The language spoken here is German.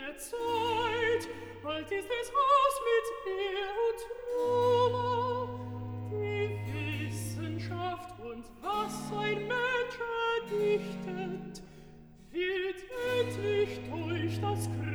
der Zeit, bald ist es aus mit Ehr und Ruhm. Die Wissenschaft und was ein Mensch erdichtet, wird endlich durch das